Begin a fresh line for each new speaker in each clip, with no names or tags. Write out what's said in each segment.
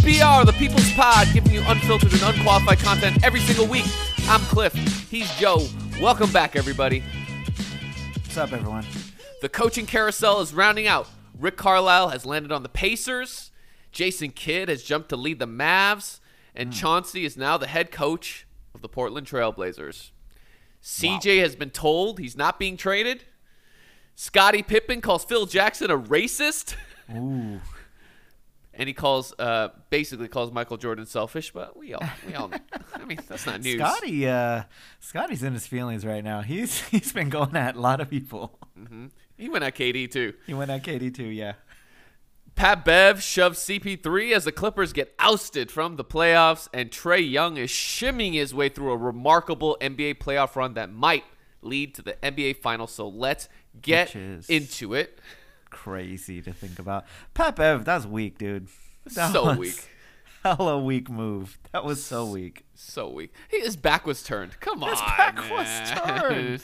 PPR, the People's Pod, giving you unfiltered and unqualified content every single week. I'm Cliff. He's Joe. Welcome back, everybody.
What's up, everyone?
The coaching carousel is rounding out. Rick Carlisle has landed on the Pacers. Jason Kidd has jumped to lead the Mavs. And Chauncey is now the head coach of the Portland Trailblazers. CJ has been told he's not being traded. Scottie Pippen calls Phil Jackson a racist.
Ooh.
And he basically calls Michael Jordan selfish, but we all I mean, that's not news.
Scotty's in his feelings right now. He's been going at a lot of people.
Mm-hmm. He went at KD too.
Yeah.
Pat Bev shoves CP3 as the Clippers get ousted from the playoffs, and Trae Young is shimmying his way through a remarkable NBA playoff run that might lead to the NBA Finals. So let's get into it.
Crazy to think about. Pat Bev, that's weak, dude.
Weak.
Hella weak move. That was so weak.
So weak. His back was turned. Come on,
his back
man.
was turned.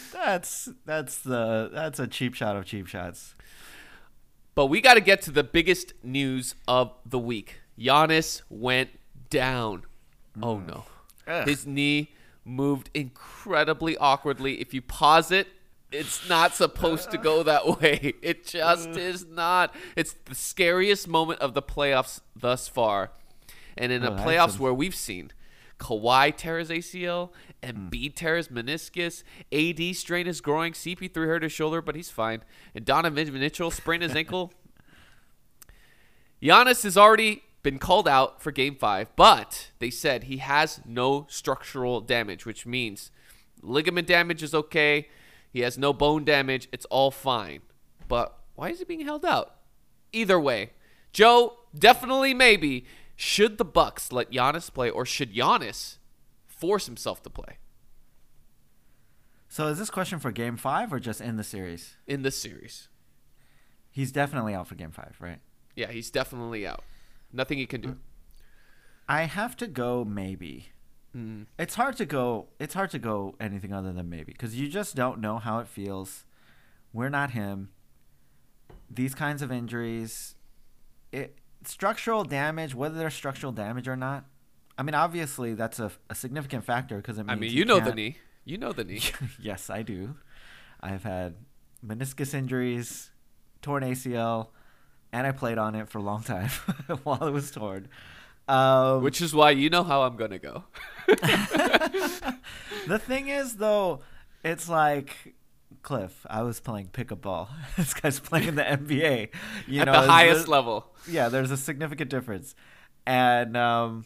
That's a cheap shot of cheap shots.
But we got to get to the biggest news of the week. Giannis went down. Oh no.
Ugh.
His knee moved incredibly awkwardly. If you pause it, it's not supposed to go that way. It just is not. It's the scariest moment of the playoffs thus far. And in the playoffs where we've seen Kawhi tear his ACL, Embiid tear his meniscus, AD strain his groin, CP3 hurt his shoulder, but he's fine. And Donovan Mitchell sprained his ankle. Giannis has already been called out for Game 5, but they said he has no structural damage, which means ligament damage is okay. He has no bone damage. It's all fine. But why is he being held out? Either way, Joe, definitely maybe, should the Bucks let Giannis play, or should Giannis force himself to play?
So is this question for Game 5 or just in the series?
In the series.
He's definitely out for Game 5, right?
Yeah, he's definitely out. Nothing he can do.
I have to go maybe. It's hard to go anything other than maybe, because you just don't know how it feels. We're not him. These kinds of injuries, structural damage, whether there's structural damage or not, I mean, obviously that's a significant factor, because it means
the knee. You know the knee.
Yes, I do. I've had meniscus injuries, torn ACL, and I played on it for a long time while it was torn.
Which is why you know how I'm going to go.
The thing is, though, it's like, Cliff, I was playing pickup ball. This guy's playing in the NBA.
At the highest level.
Yeah, there's a significant difference. And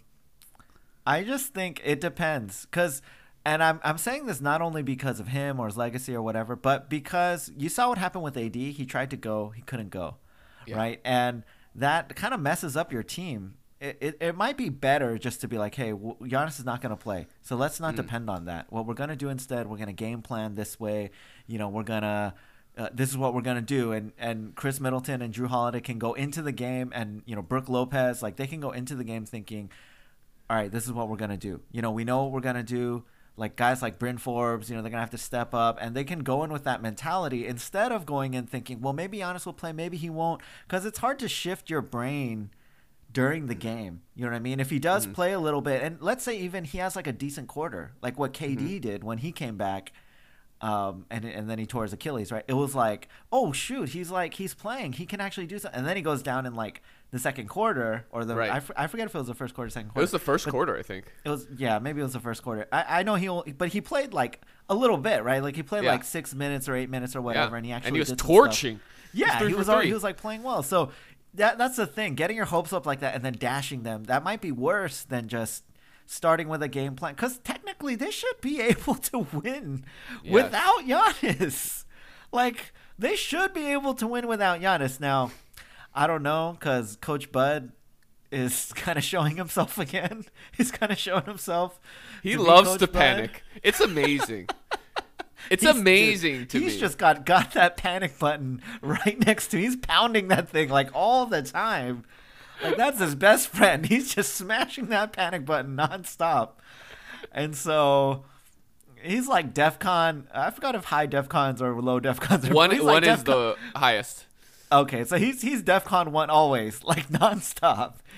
I just think it depends. And I'm saying this not only because of him or his legacy or whatever, but because you saw what happened with AD. He tried to go. He couldn't go. Yeah. Right? And that kind of messes up your team. It might be better just to be like, hey, Giannis is not going to play, so let's not depend on that. What we're going to do instead, we're going to game plan this way. We're going to this is what we're going to do. And Chris Middleton and Drew Holiday can go into the game, and, Brook Lopez, like, they can go into the game thinking, all right, this is what we're going to do. We know what we're going to do. Like, guys like Bryn Forbes, they're going to have to step up, and they can go in with that mentality instead of going in thinking, well, maybe Giannis will play, maybe he won't, because it's hard to shift your brain during the game. You know what I mean? If he does play a little bit, and let's say even he has like a decent quarter, like what KD did when he came back, and then he tore his Achilles, right? It was like, oh shoot, he's playing, he can actually do something. And then he goes down in like the second quarter, or I forget if it was the first quarter, second quarter.
It was the first quarter, I think.
It was, yeah, maybe it was the first quarter. I know he played like a little bit, right? Like he played like 6 minutes or 8 minutes or whatever, and he was
torching.
Yeah, he was like playing well. So that's the thing. Getting your hopes up like that and then dashing them, that might be worse than just starting with a game plan. Because technically, they should be able to win without Giannis. Like, they should be able to win without Giannis. Now, I don't know, because Coach Bud is kind of showing himself again. He's kind of showing himself.
He loves to panic. It's amazing. It's amazing to me.
He's just got that panic button right next to him. He's pounding that thing like all the time. Like, that's his best friend. He's just smashing that panic button nonstop. And so he's like DEFCON. I forgot if high DEFCONs or low DEFCONs.
One is the highest.
Okay, so he's DEFCON 1 always, like nonstop.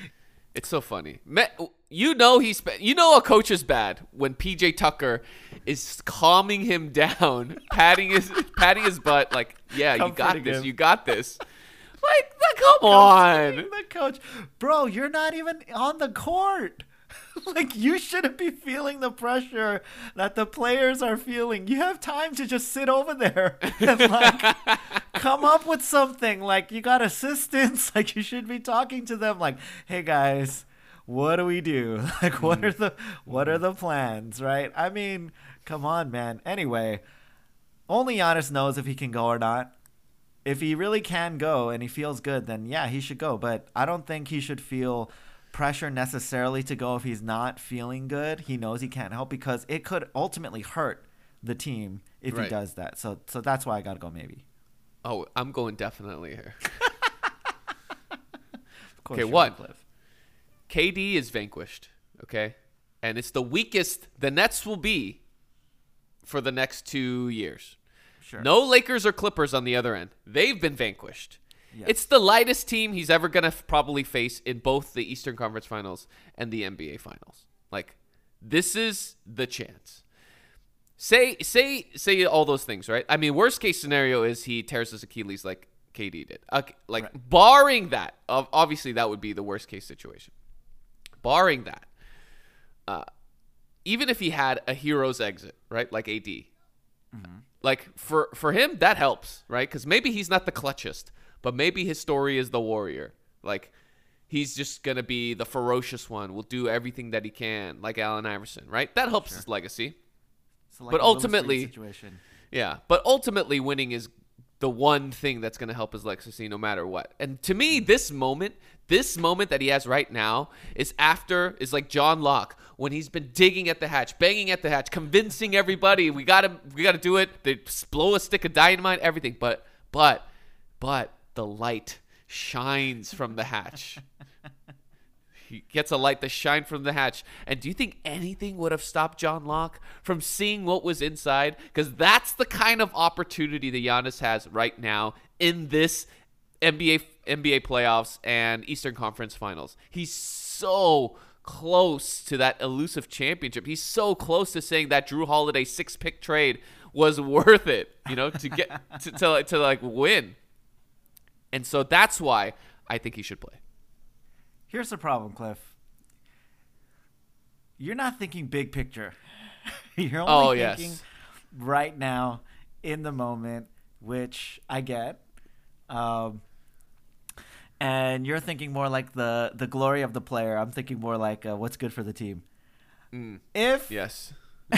It's so funny. You know a coach is bad when PJ Tucker is calming him down, patting his butt, like, yeah, you got this, you got this. Like, come on,
the coach, bro, you're not even on the court. Like, you shouldn't be feeling the pressure that the players are feeling. You have time to just sit over there and like come up with something. Like, you got assistants. Like, you should be talking to them. Like, hey guys, what do we do? Like, what are the plans? Right? I mean, come on, man. Anyway, only Giannis knows if he can go or not. If he really can go and he feels good, then yeah, he should go. But I don't think he should feel pressure necessarily to go if he's not feeling good. He knows he can't help because it could ultimately hurt the team if he does that. So that's why I got to go maybe.
Oh, I'm going definitely here. Okay, one. KD is vanquished, okay? And it's the weakest the Nets will be for the next 2 years.
Sure.
No Lakers or Clippers on the other end. They've been vanquished. Yes. It's the lightest team he's ever going to probably face in both the Eastern Conference Finals and the NBA Finals. Like, this is the chance. Say all those things, right? I mean, worst case scenario is he tears his Achilles like KD did. Barring that, obviously that would be the worst case situation. Barring that, even if he had a hero's exit, right, like AD, like for him that helps, right? Because maybe he's not the clutchest. But maybe his story is the warrior. Like, he's just going to be the ferocious one. Will do everything that he can, like Allen Iverson, right? That helps his legacy.
So like
but ultimately,
situation.
Yeah. But ultimately, winning is the one thing that's going to help his legacy no matter what. And to me, this moment that he has right now is like John Locke when he's been digging at the hatch, banging at the hatch, convincing everybody we got to do it. They blow a stick of dynamite, everything. But the light shines from the hatch. He gets a light that shines from the hatch. And do you think anything would have stopped John Locke from seeing what was inside? Because that's the kind of opportunity that Giannis has right now in this NBA playoffs and Eastern Conference Finals. He's so close to that elusive championship. He's so close to saying that Drew Holiday 6-pick trade was worth it, to get to like win. And so that's why I think he should play.
Here's the problem, Cliff. You're not thinking big picture. You're only thinking right now, in the moment, which I get. And you're thinking more like the glory of the player. I'm thinking more like what's good for the team.
Yes.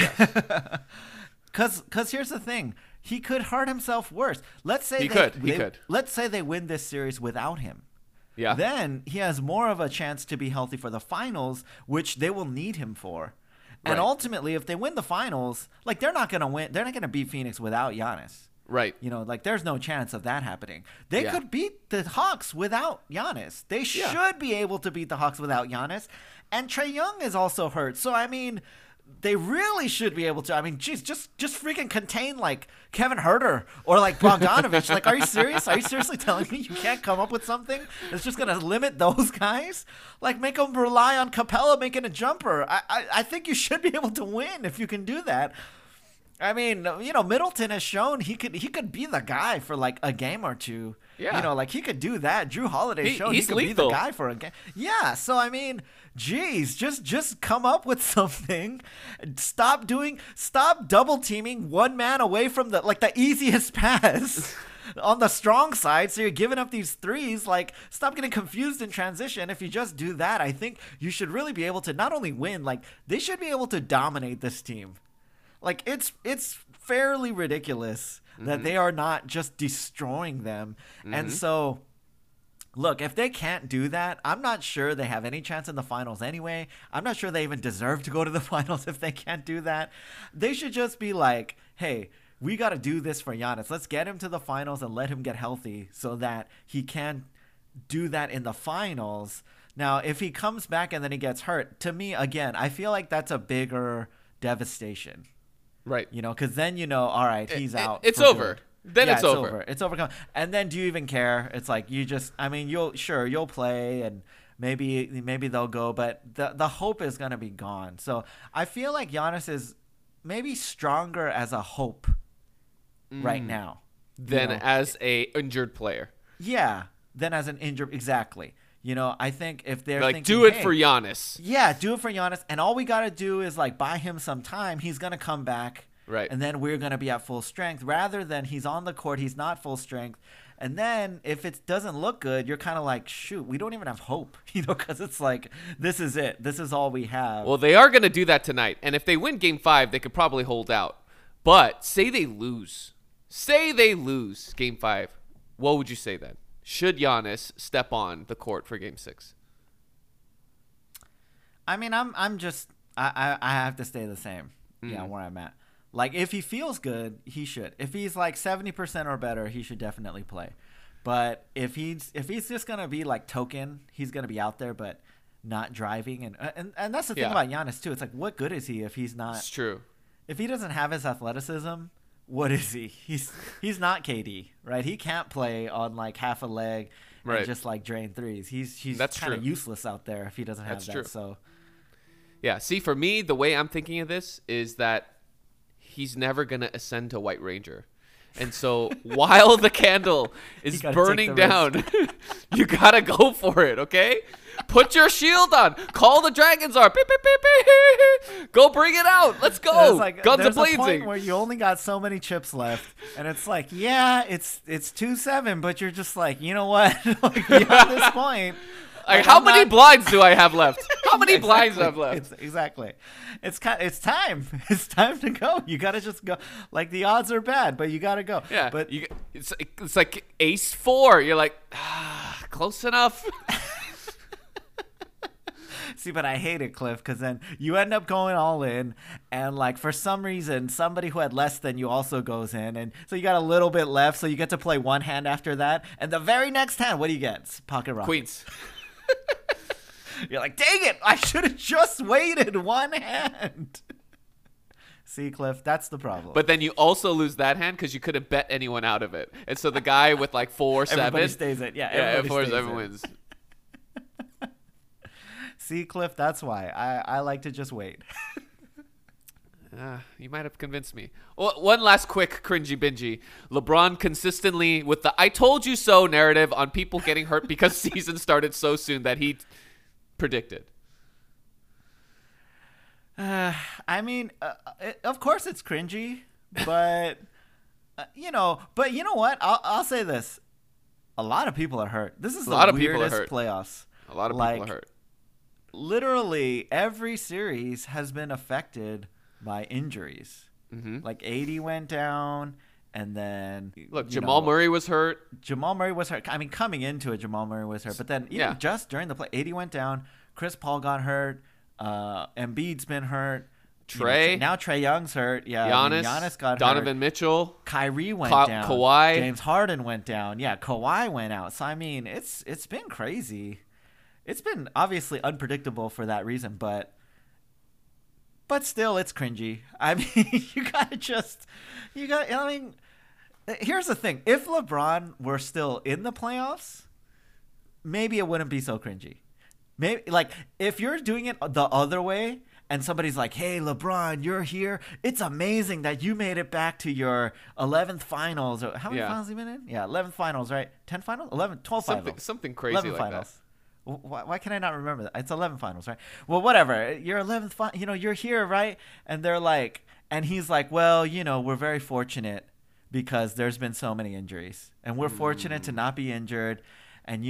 Because here's the thing. He could hurt himself worse. Let's say
he could.
Let's say they win this series without him.
Yeah.
Then he has more of a chance to be healthy for the finals, which they will need him for. And ultimately, if they win the finals, like they're not going to win. They're not going to beat Phoenix without Giannis.
Right.
Like there's no chance of that happening. They could beat the Hawks without Giannis. They should be able to beat the Hawks without Giannis. And Trae Young is also hurt. So, I mean, they really should be able to. I mean, geez, just freaking contain like Kevin Huerter or like Bogdanovich. Like, are you serious? Are you seriously telling me you can't come up with something that's just gonna limit those guys? Like, make them rely on Capella making a jumper. I think you should be able to win if you can do that. I mean, Middleton has shown he could be the guy for like a game or two.
Yeah.
Like he could do that. Drew Holiday showed he could
lethal.
be the guy for a game. Yeah. So I mean, geez, just come up with something. Stop double teaming one man away from the easiest pass on the strong side. So you're giving up these threes. Like, stop getting confused in transition. If you just do that, I think you should really be able to not only win, like they should be able to dominate this team. Like, it's fairly ridiculous that they are not just destroying them. And so, look, if they can't do that, I'm not sure they have any chance in the finals anyway. I'm not sure they even deserve to go to the finals if they can't do that. They should just be like, hey, we got to do this for Giannis. Let's get him to the finals and let him get healthy so that he can do that in the finals. Now, if he comes back and then he gets hurt, to me, again, I feel like that's a bigger devastation.
Right.
Because then all right, he's out.
It's over.
Good.
Then it's over.
It's overcome. And then do you even care? It's like you'll play and maybe they'll go, but the hope is gonna be gone. So I feel like Giannis is maybe stronger as a hope right now
than as a injured player.
Yeah, than as an injured exactly. I think if they're
like,
thinking,
do it
hey,
for Giannis.
Yeah, do it for Giannis, and all we gotta do is like buy him some time. He's gonna come back,
right?
And then we're gonna be at full strength. Rather than he's on the court, he's not full strength, and then if it doesn't look good, you're kind of like, shoot, we don't even have hope, because it's like this is it. This is all we have.
Well, they are gonna do that tonight, and if they win Game 5, they could probably hold out. But say they lose Game 5, what would you say then? Should Giannis step on the court for Game 6?
I mean, I have to stay the same. Yeah, where I'm at. Like, if he feels good, he should. If he's like 70% or better, he should definitely play. But if he's just gonna be like token, he's gonna be out there, but not driving. And that's the thing about Giannis too. It's like, what good is he if he's not?
It's true.
If he doesn't have his athleticism, what is he? He's not KD, right? He can't play on like half a leg and just like drain threes. He's kind of useless out there if he doesn't have that. True. So
yeah, see, for me, the way I'm thinking of this is that he's never gonna ascend to White Ranger. And so while the candle is burning down, you gotta go for it, okay? Put your shield on. Call the Dragon Czar. Beep, beep, beep, beep. Go bring it out. Let's go.
Like,
Guns
a
a-blazing.
Point where you only got so many chips left, and it's like, yeah, it's 2-7, but you're just like, you know what? Like, beyond this point.
Like, how many blinds do I have left? How many blinds do I have left?
Exactly. It's time. It's time to go. You got to just go. Like, the odds are bad, but you got to go.
Yeah.
But
it's like ace 4. You're like, close enough.
See, but I hate it, Cliff, because then you end up going all in, and like for some reason, somebody who had less than you also goes in, and so you got a little bit left, so you get to play one hand after that, and the very next hand, what do you get? It's pocket rocket.
Queens.
You're like, dang it! I should have just waited one hand. See, Cliff, that's the problem.
But then you also lose that hand because you couldn't bet anyone out of it, and so the guy with like 4-7,
everybody stays in. Yeah, everyone
wins.
See, Cliff, that's why I like to just wait.
You might have convinced me. Well, one last quick cringy bingy. LeBron consistently with the "I told you so" narrative on people getting hurt because season started so soon that he predicted.
I mean, of course it's cringy, but you know what? I'll say this: a lot of people are hurt. This is the weirdest playoffs.
A lot of people are hurt.
Literally every series has been affected by injuries.
Mm-hmm.
Like AD went down, and then
Jamal Murray was hurt.
I mean, coming into it, Jamal Murray was hurt, but then just during the play, AD went down. Chris Paul got hurt. Embiid's been hurt. Now Trae Young's hurt. Yeah, Giannis got
Donovan
hurt.
Mitchell.
Kyrie went down.
Kawhi.
James Harden went down. Yeah, Kawhi went out. So I mean, it's been crazy. It's been obviously unpredictable for that reason, but still, it's cringy. I mean, I mean, here's the thing. If LeBron were still in the playoffs, maybe it wouldn't be so cringy. Maybe, like, if you're doing it the other way and somebody's like, hey, LeBron, you're here. It's amazing that you made it back to your 11th finals. Or how many finals have you been in? Yeah, 11th finals, right? 10 finals? 11, 12 finals.
Something crazy
11
like
finals.
that.
Why can I not remember that? It's 11 finals, right? Well, whatever. Your 11th, you're here, right? And they're like, and he's like, well, we're very fortunate because there's been so many injuries, and we're fortunate to not be injured, and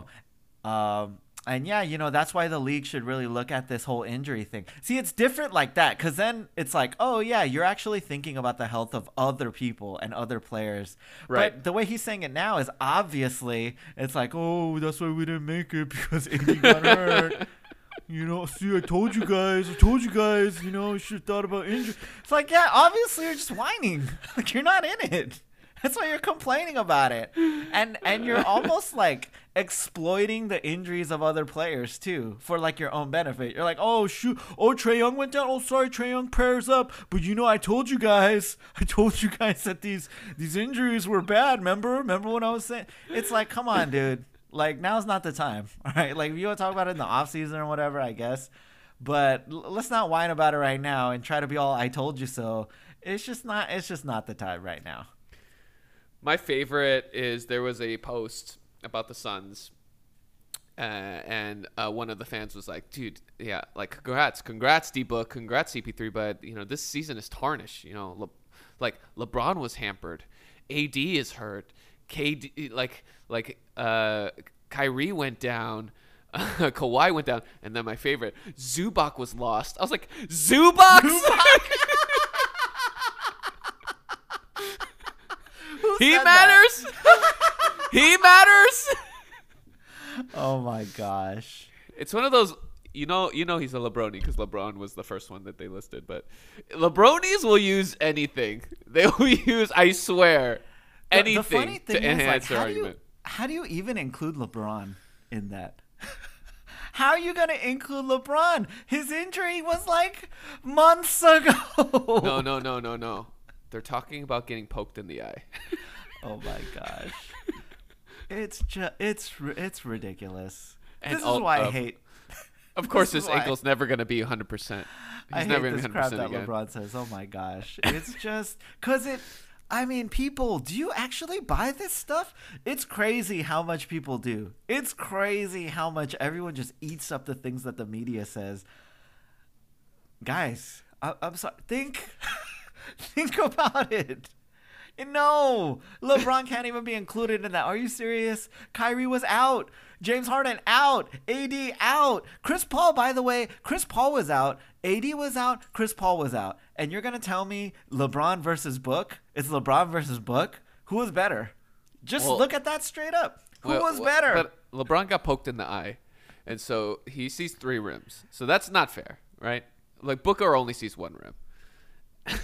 and yeah, that's why the league should really look at this whole injury thing. See, it's different like that, because then it's like, oh yeah, you're actually thinking about the health of other people and other players.
Right.
But the way he's saying it now is obviously, it's like, oh, that's why we didn't make it because AD got hurt. See, I told you guys, you should have thought about injury. It's like, yeah, obviously you're just whining. Like, you're not in it. That's why you're complaining about it. And you're almost like exploiting the injuries of other players too for like your own benefit. You're like, oh shoot, Trae Young went down. Oh sorry, Trae Young, prayers up. But I told you guys that these injuries were bad. Remember when I was saying? It's like, come on, dude. Like, now's not the time. All right. Like, if you want to talk about it in the off season or whatever, I guess. But let's not whine about it right now and try to be all "I told you so." It's just not. It's just not the time right now.
My favorite is there was a post about the Suns, and one of the fans was like, "Dude, yeah, like congrats, D-Book, congrats, CP3, but this season is tarnished. Like LeBron was hampered, AD is hurt, KD Kyrie went down." Kawhi went down, and then my favorite, Zubac was lost. I was like, Zubac? He matters. He matters.
Oh my gosh!
It's one of those. He's a LeBronie because LeBron was the first one that they listed. But LeBronies will use anything. They will use, I swear, anything
the funny thing
to enhance
is,
their argument.
How do you even include LeBron in that? How are you going to include LeBron? His injury was like months ago.
No. They're talking about getting poked in the eye.
Oh my gosh. It's ridiculous.
And
this is why I hate.
Of course, his ankle's never going to be 100%. He's never
hate
going to
this
be 100%
crap that
again.
LeBron says. Oh my gosh. It's just because people, do you actually buy this stuff? It's crazy how much people do. It's crazy how much everyone just eats up the things that the media says. Guys, I'm sorry. Think about it. No, LeBron can't even be included in that. Are you serious? Kyrie was out. James Harden out. AD out. Chris Paul, by the way, Chris Paul was out. AD was out. Chris Paul was out. And you're going to tell me LeBron versus Book? It's LeBron versus Book? Who was better? Just look at that straight up. Who was better?
But LeBron got poked in the eye, and so he sees 3 rims. So that's not fair, right? Like Booker only sees 1 rim.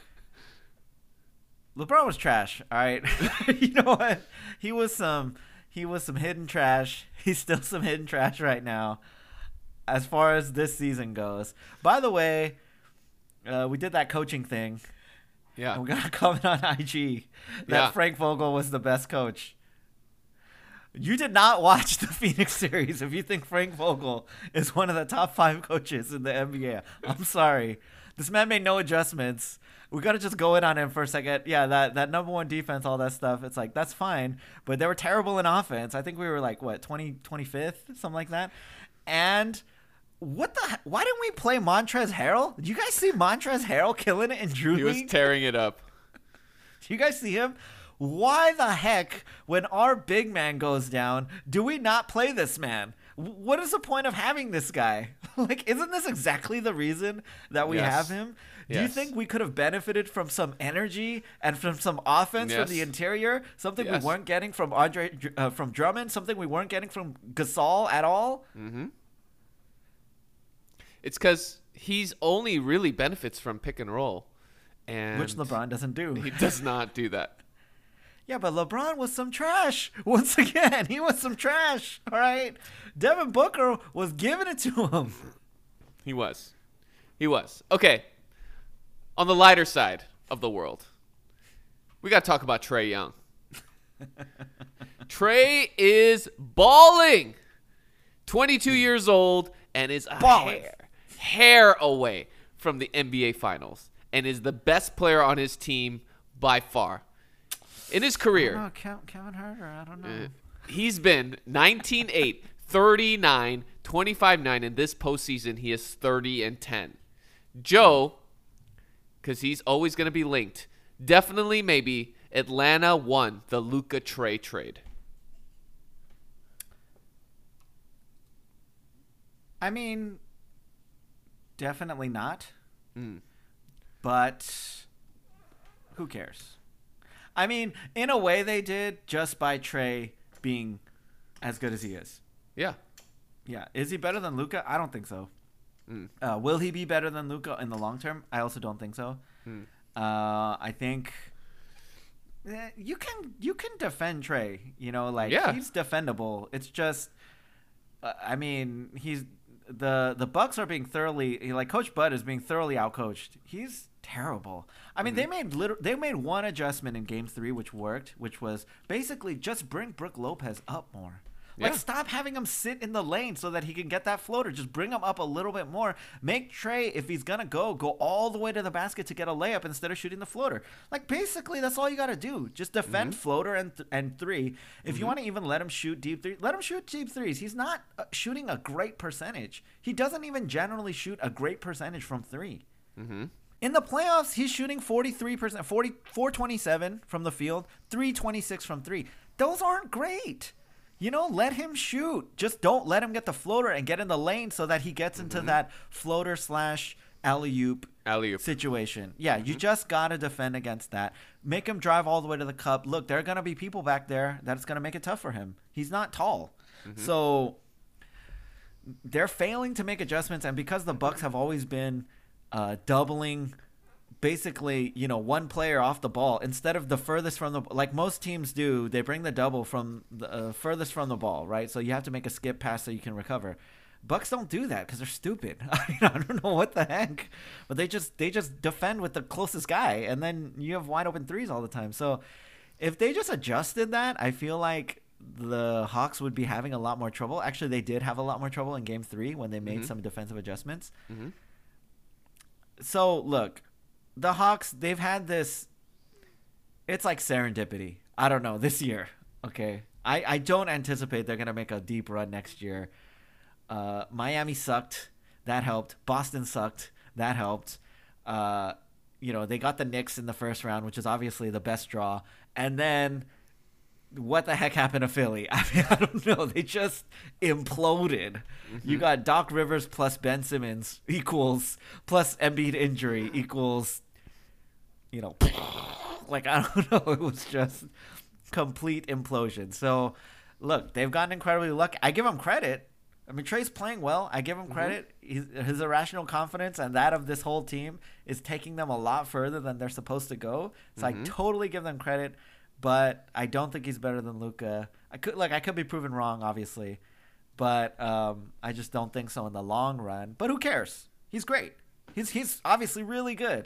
LeBron was trash, all right? You know what? He was some hidden trash. He's still some hidden trash right now as far as this season goes. By the way, we did that coaching thing.
Yeah.
And we got a comment on IG that Frank Vogel was the best coach. You did not watch the Phoenix series if you think Frank Vogel is one of the top 5 coaches in the NBA. I'm sorry. This man made no adjustments. We got to just go in on him for a second. Yeah, that number 1 defense, all that stuff. It's like, that's fine. But they were terrible in offense. I think we were like, 25th? Something like that. And why didn't we play Montrezl Harrell? Did you guys see Montrezl Harrell killing it in Drew League?
He was tearing it up.
Do you guys see him? Why the heck, when our big man goes down, do we not play this man? What is the point of having this guy? Like, isn't this exactly the reason that we have him? Do you think we could have benefited from some energy and from some offense from the interior? Something we weren't getting from from Drummond? Something we weren't getting from Gasol at all?
Mm-hmm. It's because he's only really benefits from pick and roll.
Which LeBron doesn't do.
He does not do that.
Yeah, but LeBron was some trash. Once again, he was some trash. All right. Devin Booker was giving it to him.
He was. Okay. On the lighter side of the world, we got to talk about Trae Young. Trae is balling. 22 years old and is a hair away from the NBA Finals and is the best player on his team by far. In his career,
Kevin Huerter, I don't know.
He's been 19-8, 39, 25-9. In this postseason, he is 30-10. Joe, because he's always going to be linked, definitely maybe Atlanta won the Luka Trae trade.
I mean, definitely not. But who cares? I mean, in a way they did just by Trae being as good as he is.
Yeah.
Yeah. Is he better than Luka? I don't think so. Will he be better than Luka in the long term? I also don't think so. I think you can defend Trae. You know, like he's defendable. It's just, I mean, he's the Bucks are being thoroughly, like Coach Bud is being thoroughly outcoached. He's terrible. I mean, they made one adjustment in Game 3 which worked, which was basically just bring Brook Lopez up more. Like,
Yeah.
stop having him sit in the lane so that he can get that floater. Just bring him up a little bit more. Make Trae, if he's gonna go all the way to the basket to get a layup instead of shooting the floater. Like, basically, that's all you gotta do. Just defend floater and three. If you want to even let him shoot deep three, let him shoot deep threes. He's not shooting a great percentage. He doesn't even generally shoot a great percentage from three. In the playoffs, he's shooting 43%, 427 from the field, 326 from three. Those aren't great. Let him shoot. Just don't let him get the floater and get in the lane so that he gets into that floater / alley-oop situation. Yeah, you just got to defend against that. Make him drive all the way to the cup. Look, there are going to be people back there that's going to make it tough for him. He's not tall. So they're failing to make adjustments, and because the Bucks have always been doubling basically, one player off the ball instead of the furthest from the, like most teams do, they bring the double from the furthest from the ball, right? So you have to make a skip pass so you can recover. Bucks don't do that because they're stupid. I don't know what the heck, but they just defend with the closest guy, and then you have wide open threes all the time. So if they just adjusted that, I feel like the Hawks would be having a lot more trouble. Actually, they did have a lot more trouble in Game 3 when they made some defensive adjustments. So, look, the Hawks, they've had this, it's like serendipity. I don't know, this year, okay? I don't anticipate they're going to make a deep run next year. Miami sucked. That helped. Boston sucked. That helped. They got the Knicks in the first round, which is obviously the best draw. And then what the heck happened to Philly? I mean, I don't know. They just imploded. You got Doc Rivers plus Ben Simmons equals plus Embiid injury equals, like, I don't know. It was just complete implosion. So, look, they've gotten incredibly lucky. I give them credit. I mean, Trae's playing well. I give him credit. His irrational confidence and that of this whole team is taking them a lot further than they're supposed to go. So I totally give them credit. But I don't think he's better than Luka. I could be proven wrong, obviously, but I just don't think so in the long run. But who cares? He's great. He's obviously really good.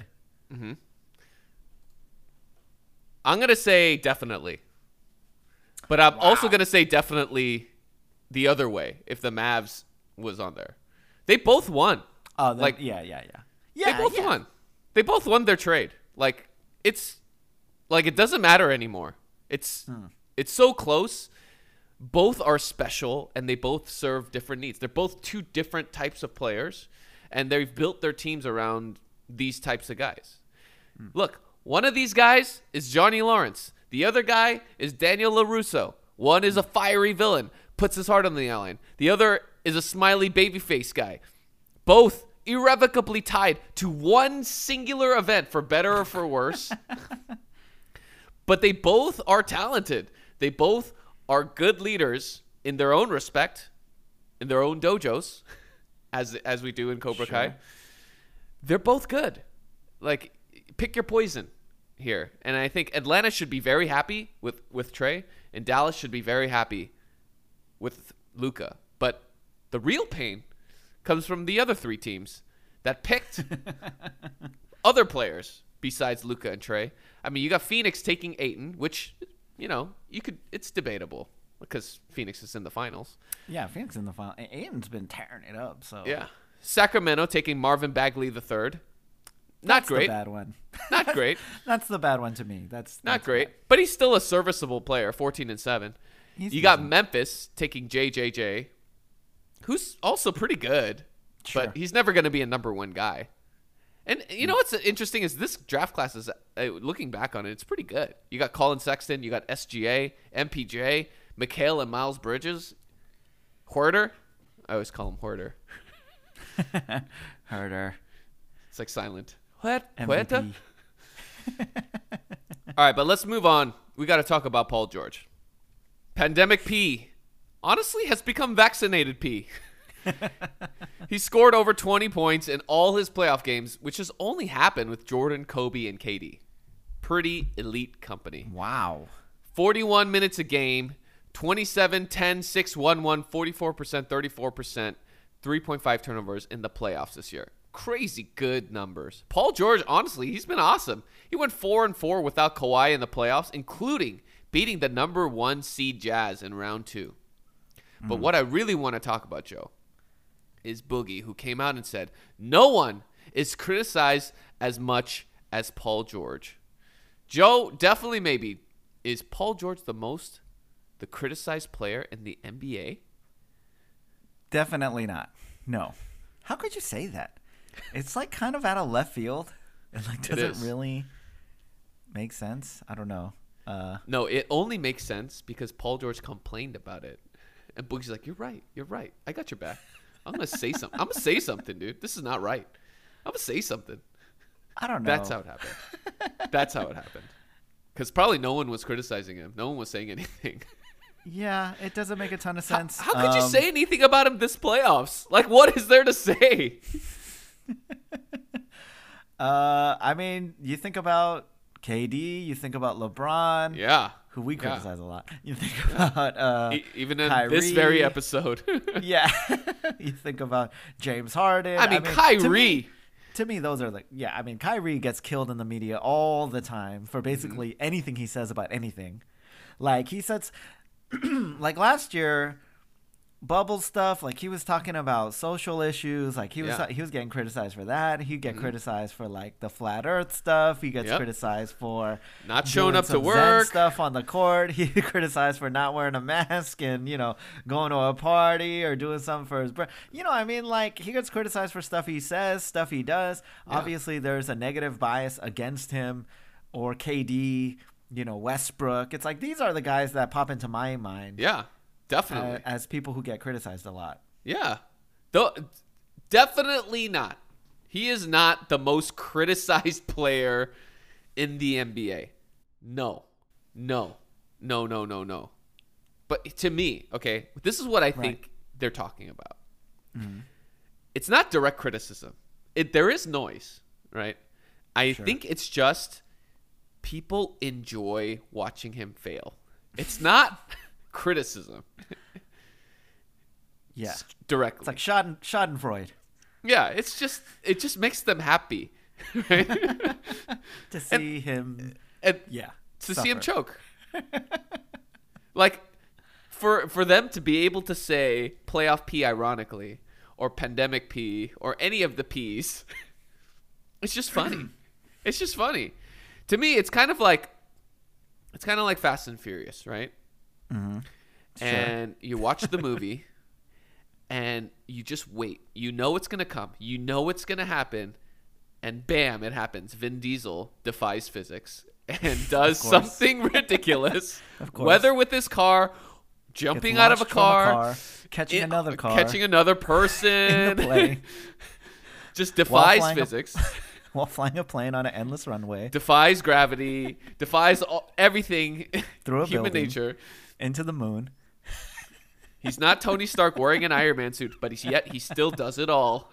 I'm gonna say definitely, but I'm also gonna say definitely the other way if the Mavs was on there. They both won.
Oh, yeah.
They both won. They both won their trade. Like it's. Like, it doesn't matter anymore. It's so close. Both are special, and they both serve different needs. They're both two different types of players, and they've built their teams around these types of guys. Look, one of these guys is Johnny Lawrence. The other guy is Daniel LaRusso. One is a fiery villain, puts his heart on the line. The other is a smiley babyface guy. Both irrevocably tied to one singular event, for better or for worse. But they both are talented. They both are good leaders in their own respect, in their own dojos, as we do in Cobra Kai. They're both good. Like, pick your poison here. And I think Atlanta should be very happy with Trae, and Dallas should be very happy with Luka. But the real pain comes from the other three teams that picked other players besides Luka and Trae. I mean, you got Phoenix taking Ayton, which, it's debatable because Phoenix is in the finals.
Yeah, Phoenix in the final. Ayton's been tearing it up. So
yeah, Sacramento taking Marvin Bagley III. Not great.
That's the bad one.
Not great.
That's the bad one to me. That's
not great.
Bad.
But he's still a serviceable player, 14-7. You got Memphis taking JJJ, who's also pretty good, but he's never going to be a number one guy. And you know what's interesting is this draft class is, looking back on it, it's pretty good. You got Colin Sexton, you got SGA, MPJ, Mikal and Miles Bridges, Huerter. I always call him Huerter.
Huerter.
It's like silent. Huerta? All right, but let's move on. We got to talk about Paul George. Pandemic P honestly has become vaccinated P. He scored over 20 points in all his playoff games, which has only happened with Jordan, Kobe, and KD. Pretty elite company.
Wow.
41 minutes a game, 27, 10, 6, 1, 1, 44%, 34%, 3.5 turnovers in the playoffs this year. Crazy good numbers. Paul George, honestly, he's been awesome. He went 4-4 without Kawhi in the playoffs, including beating the number 1 seed Jazz in round 2. But what I really want to talk about, Joe, is Boogie, who came out and said, no one is criticized as much as Paul George. Joe, definitely maybe. Is Paul George the criticized player in the NBA?
Definitely not. No. How could you say that? It's like kind of out of left field. It like doesn't really make sense. I don't know.
No, it only makes sense because Paul George complained about it. And Boogie's like, you're right. I got your back. I'm going to say something. I'm going to say something, dude. This is not right. I'm going to say something.
I don't know.
That's how it happened. Because probably no one was criticizing him. No one was saying anything.
Yeah, it doesn't make a ton of sense.
How could you say anything about him this playoffs? Like, what is there to say?
I mean, you think about KD, you think about LeBron.
Yeah.
Who we criticize a lot. You think about
even in
Kyrie.
this very episode.
Yeah. You think about James Harden.
I mean Kyrie.
To me, those are Kyrie gets killed in the media all the time for basically anything he says about anything. Like, he says, like last year, bubble stuff, like he was talking about social issues, like he was getting criticized for that. He'd get criticized for like the flat earth stuff. He gets criticized for
not showing up to
Zen
work
stuff on the court. He criticized for not wearing a mask and, you know, going to a party or doing something for his brother. You know, I mean, like, he gets criticized for stuff he says, stuff he does. Obviously there's a negative bias against him or KD, you know, Westbrook. It's like, these are the guys that pop into my mind.
Yeah. Definitely.
As people who get criticized a lot.
Yeah. Definitely not. He is not the most criticized player in the NBA. No. But to me, okay, this is what I think they're talking about. Mm-hmm. It's not direct criticism. There is noise, right? I think it's just people enjoy watching him fail. It's not criticism.
Yeah.
Directly.
It's like Schadenfreude.
Yeah, it just makes them happy. Right?
To see him
see him choke. Like for them to be able to say playoff P ironically or pandemic P or any of the P's, it's just funny. It's just funny. To me, it's kind of like Fast and Furious, right?
Mm-hmm.
And you watch the movie and you just wait. You know it's going to come. You know it's going to happen. And bam, it happens. Vin Diesel defies physics and does something ridiculous. Whether with his car, jumping out of a car,
catching another car,
catching another person,
in the plane.
Just defies physics.
While flying a plane on an endless runway.
Defies gravity. Defies everything.
Through a
human
building,
nature.
Into the moon.
He's not Tony Stark wearing an Iron Man suit, but he still does it all.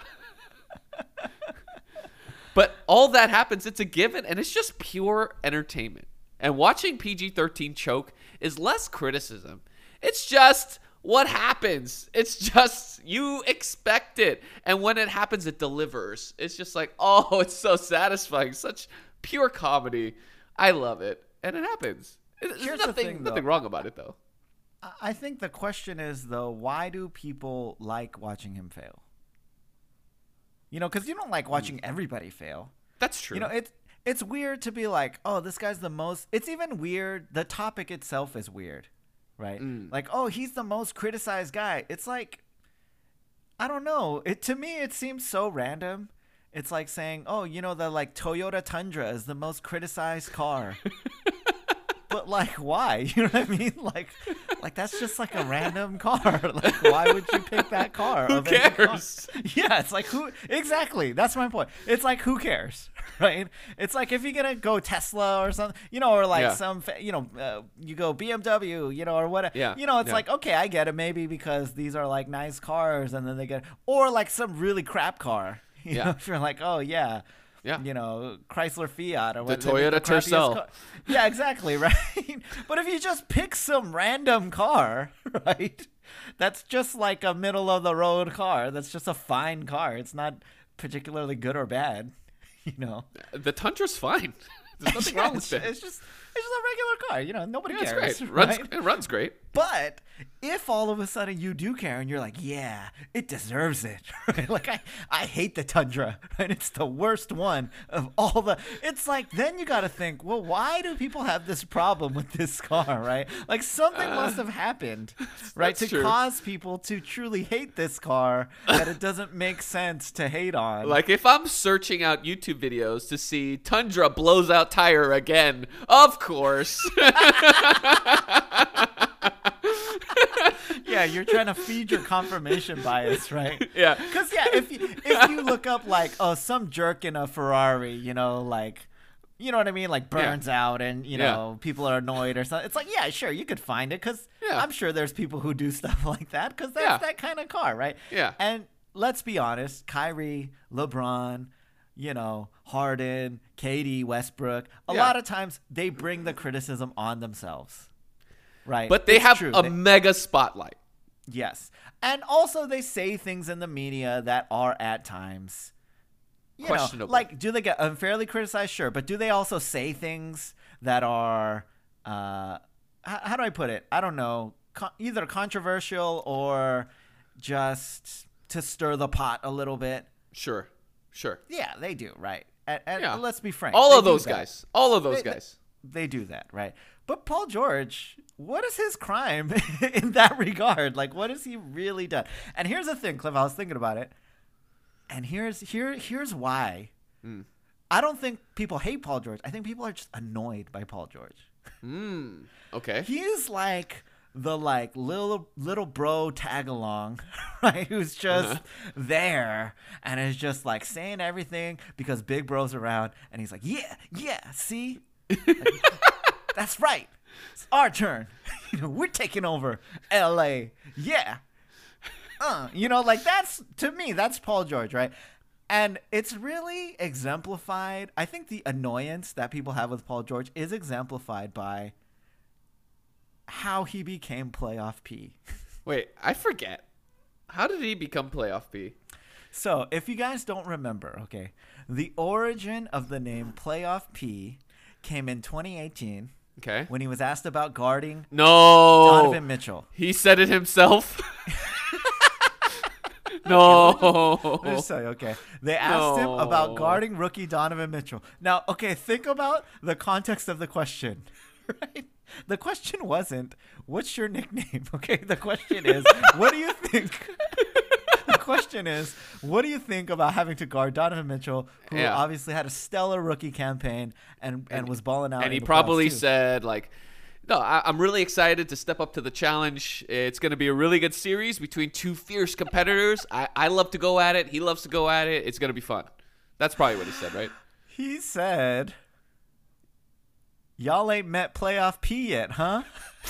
But all that happens, it's a given, and it's just pure entertainment. And watching PG-13 choke is less criticism. It's just what happens. It's just you expect it. And when it happens, it delivers. It's just like, oh, it's so satisfying. Such pure comedy. I love it. And it happens. There's nothing wrong about it, though.
I think the question is, though, why do people like watching him fail? You know, because you don't like watching everybody fail.
That's true.
You know, it's weird to be like, oh, this guy's the most. It's even weird. The topic itself is weird, right? Like, oh, he's the most criticized guy. It's like, I don't know. To me, it seems so random. It's like saying, oh, you know, the like Toyota Tundra is the most criticized car. But like, why? You know what I mean? Like that's just like a random car. Like, why would you pick that car?
Who cares?
Yeah, it's like exactly. That's my point. It's like, who cares, right? It's like if you're gonna go Tesla or something, you know, or like you go BMW, you know, or whatever.
Yeah.
You know, it's like, okay, I get it, maybe because these are like nice cars, and then they get, or like some really crap car. You know, if you're like, oh yeah.
Yeah.
You know, Chrysler Fiat or
the Toyota Tercel.
Yeah, exactly, right? But if you just pick some random car, right? That's just like a middle of the road car. That's just a fine car. It's not particularly good or bad, you know.
The Tundra's fine. There's nothing wrong with it.
It's just It's just a regular car. You know, nobody
Yeah,
cares.
it's great. Runs,
right?
it runs great.
But if all of a sudden you do care and you're like, yeah, it deserves it, right? Like I hate the Tundra, right? It's the worst one of all the. It's like then you got to think, well, why do people have this problem with this car, right? Like something must have happened, right, to
true.
cause people to truly hate this car that it doesn't make sense to hate on.
Like if I'm searching out YouTube videos to see Tundra blows out tire again, of course.
Yeah, you're trying to feed your confirmation bias, right?
Yeah.
Because yeah, if you look up like, oh, some jerk in a Ferrari, you know, like, you know what I mean, like burns out and you know people are annoyed or something. It's like, yeah, sure, you could find it because I'm sure there's people who do stuff like that because that's that kind of car, right?
Yeah.
And let's be honest, Kyrie, LeBron, you know, Harden, KD, Westbrook, a lot of times they bring the criticism on themselves, right?
But they
It's
have
true.
a mega spotlight.
Yes. And also they say things in the media that are at times
Questionable.
Like, do they get unfairly criticized? Sure. But do they also say things that are, how do I put it? I don't know. Either controversial or just to stir the pot a little bit.
Sure.
Yeah, they do. Right. And let's be frank.
All
they
of
do
those
that.
guys. All of those guys.
They do that, right? But Paul George, what is his crime in that regard? Like, what has he really done? And here's the thing, Cliff. I was thinking about it, and here's why. I don't think people hate Paul George. I think people are just annoyed by Paul George.
Okay.
He's like the little bro tag along, right? Who's just there and is just like saying everything because big bro's around, and he's like, yeah, see. That's right. It's our turn. We're taking over LA. Yeah. You know, like to me, that's Paul George, right? And it's really exemplified. I think the annoyance that people have with Paul George is exemplified by how he became Playoff P.
Wait, I forget. How did he become Playoff P?
So, if you guys don't remember, okay, the origin of the name Playoff P came in 2018.
Okay.
When he was asked about guarding
Donovan
Mitchell.
He said it himself. No.
Let me say, okay. They asked him about guarding rookie Donovan Mitchell. Now, okay, think about the context of the question, right? The question wasn't, what's your nickname? Okay, the question is, what do you think? The question is, what do you think about having to guard Donovan Mitchell, who obviously had a stellar rookie campaign and was balling out?
And he probably said, like, no, I'm really excited to step up to the challenge. It's going to be a really good series between two fierce competitors. I love to go at it. He loves to go at it. It's going to be fun. That's probably what he said, right?
He said, y'all ain't met Playoff P yet, huh?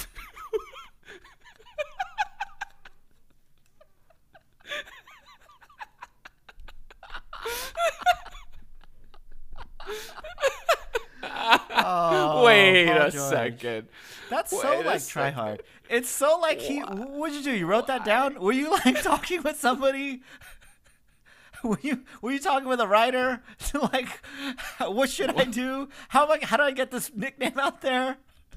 Wait
Paul
a
George.
second.
That's so like try hard. It's so like what'd you do? You wrote that down? Were you like talking with somebody? Were you talking with a writer? Like, what should I do? How do I get this nickname out there?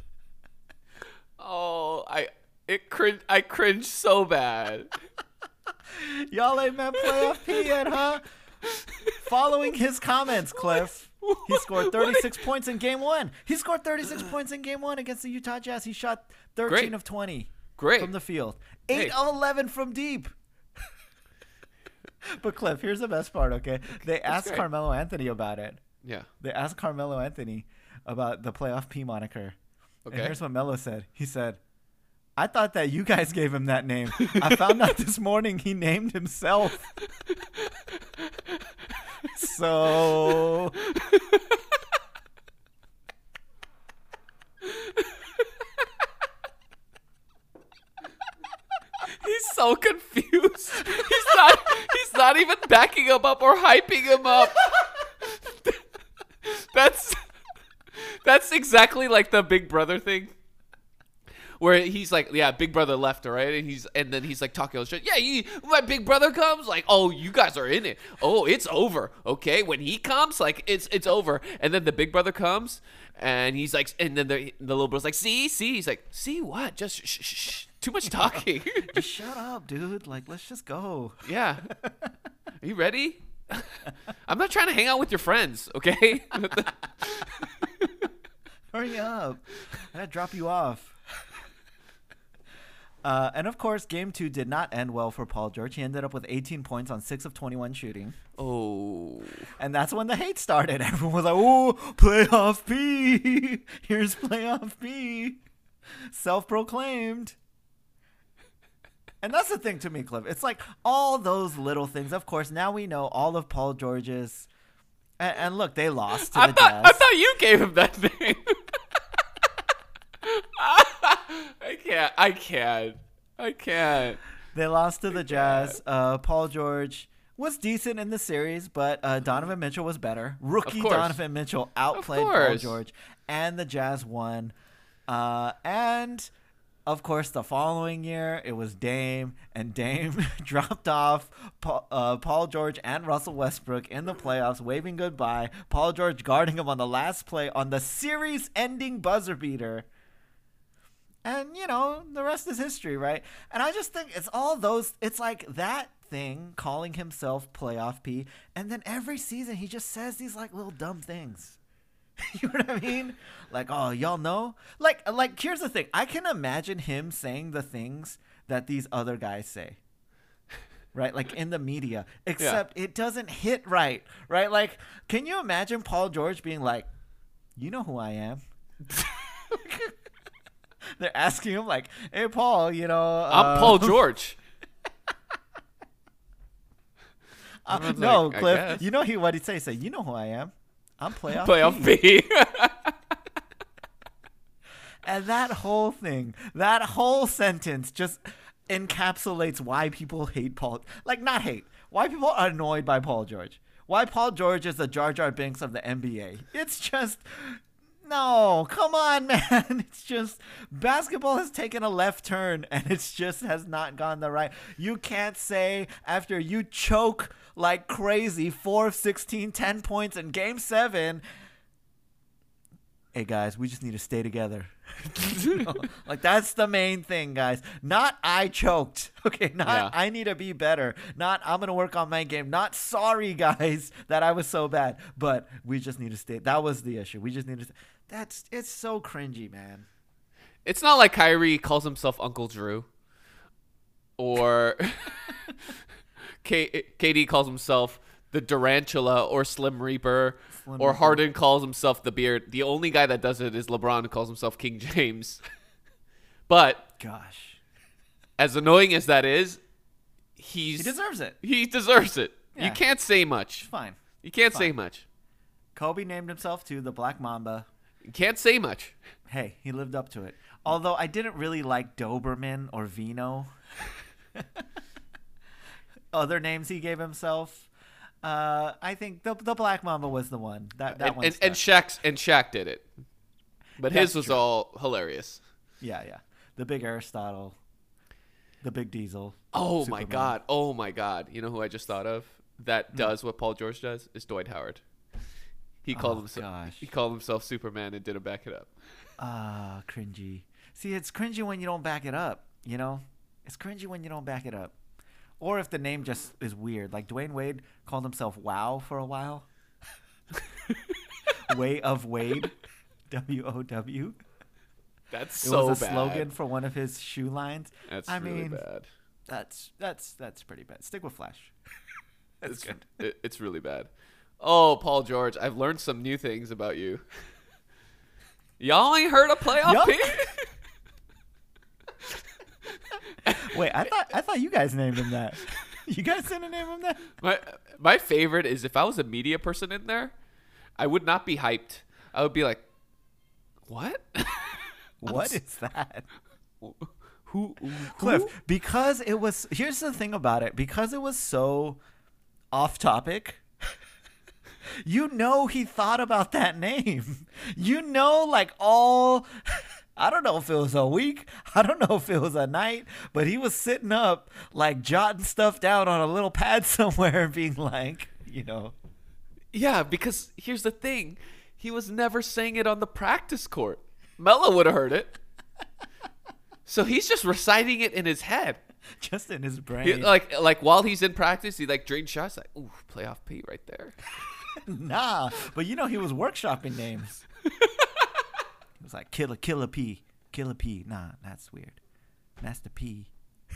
Oh, I cringe so bad.
Y'all ain't met Playoff P yet, huh? Following his comments, Cliff, he scored 36 points in Game 1. He scored 36 points in Game 1 against the Utah Jazz. He shot 13 of 20 from the field. 8 of 11 from deep. But, Cliff, here's the best part, okay? They asked Carmelo Anthony about it.
Yeah.
They asked Carmelo Anthony about the Playoff P moniker. Okay. And here's what Melo said. He said, I thought that you guys gave him that name. I found out this morning he named himself. So...
He's so confused. He's not even backing him up or hyping him up. That's exactly like the Big Brother thing. where he's like, yeah, Big Brother left, all right, and then he's like talking all shit. Yeah, my Big Brother comes, like, oh, you guys are in it. Oh, it's over. Okay, when he comes, like, it's over. And then the Big Brother comes, and he's like, and then the little bro's like, see, he's like, see what? Just shh. Too much talking.
Just shut up, dude. Like, let's just go.
Yeah. Are you ready? I'm not trying to hang out with your friends, okay?
Hurry up. I gotta drop you off. And of course, game 2 did not end well for Paul George. He ended up with 18 points on 6 of 21 shooting.
Oh.
And that's when the hate started. Everyone was like, oh, playoff P. Here's playoff P. Self-proclaimed. And that's the thing to me, Cliff. It's like all those little things. Of course, now we know all of Paul George's. And look, they lost to the Jazz.
I thought you gave him that name. I can't.
They lost to the Jazz. Paul George was decent in the series, but Donovan Mitchell was better. Rookie Donovan Mitchell outplayed Paul George, and the Jazz won. And of course, the following year, it was Dame, and Dame dropped off Paul George and Russell Westbrook in the playoffs, waving goodbye. Paul George guarding him on the last play on the series-ending buzzer beater. And, you know, the rest is history, right? And I just think it's all those – it's like that thing, calling himself Playoff P, and then every season he just says these, like, little dumb things. You know what I mean? Like, oh, y'all know? Like, here's the thing. I can imagine him saying the things that these other guys say, right? Like in the media, except it doesn't hit right? Like, can you imagine Paul George being like, you know who I am? They're asking him like, hey, Paul, you know.
I'm Paul George.
No, like, Cliff, you know what he'd say? Say, you know who I am. I'm
Playoff P.
And that whole thing, that whole sentence just encapsulates why people hate Paul. Like, not hate. Why people are annoyed by Paul George. Why Paul George is the Jar Jar Binks of the NBA. It's just, no, come on, man. It's just, basketball has taken a left turn, and it's just has not gone the right. You can't say after you choke like crazy, 4 of 16, 10 points in Game 7. Hey, guys, we just need to stay together. Like, that's the main thing, guys. Not I choked. Okay, not I need to be better. Not I'm going to work on my game. Not sorry, guys, that I was so bad. But we just need to stay. That was the issue. We just need to. It's so cringy, man.
It's not like Kyrie calls himself Uncle Drew. Or KD calls himself the Durantula or Slim Reaper. Or Harden calls himself the Beard. The only guy that does it is LeBron, who calls himself King James. But
gosh,
as annoying as that is, he
deserves it.
He deserves it. Yeah. You can't say much.
It's fine.
You can't say much.
Kobe named himself too the Black Mamba.
You can't say much.
Hey, he lived up to it. Although I didn't really like Doberman or Vino. Other names he gave himself. I think the Black Mamba was the one. That one.
And Shaq did it. But his was all hilarious.
Yeah. The Big Aristotle. The Big Diesel.
Oh, Superman. my God. You know who I just thought of that does what Paul George does? Is Dwight Howard. He called himself Superman and didn't back it up.
Cringy. See, it's cringy when you don't back it up, you know? It's cringy when you don't back it up. Or if the name just is weird. Like Dwayne Wade called himself WOW for a while. Way of Wade. WOW.
That's so bad.
It was a slogan for one of his shoe lines.
That's really bad.
That's pretty bad. Stick with Flash. That's good.
It's really bad. Oh, Paul George, I've learned some new things about you. Y'all ain't heard of Playoff P?
Wait, I thought you guys named him that. You guys didn't name him that?
My favorite is if I was a media person in there, I would not be hyped. I would be like, what?
What is that?
Who?
Cliff, because it was, here's the thing about it. Because it was so off topic, you know he thought about that name. You know, like all I don't know if it was a week. I don't know if it was a night, but he was sitting up, like jotting stuff down on a little pad somewhere and being like,
Yeah, because here's the thing. He was never saying it on the practice court. Melo would have heard it. So he's just reciting it in his head.
just in his brain.
Like while he's in practice, he like drains shots like, ooh, playoff P right there.
Nah, but he was workshopping names. It was like Killer P. Nah, that's weird. Master P.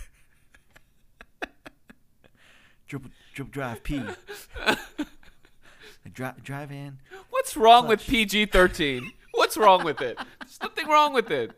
Dribble drive P. Drive in.
What's wrong with PG-13? What's wrong with it? There's nothing wrong with it.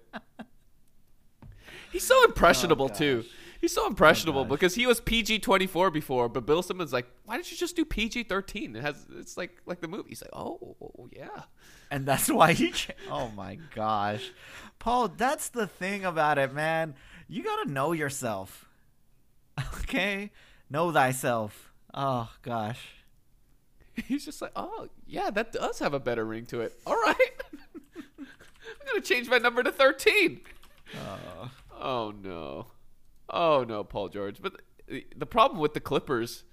He's so impressionable too. He's so impressionable because he was PG-24 before, but Bill Simmons like, why didn't you just do PG-13? It's like the movie. He's like, oh yeah.
And that's why oh my gosh. Paul, that's the thing about it, man. You got to know yourself. Okay? Know thyself. Oh gosh.
He's just like, oh yeah, that does have a better ring to it. All right. I'm going to change my number to 13. Oh no. Oh no, Paul George. But the problem with the Clippers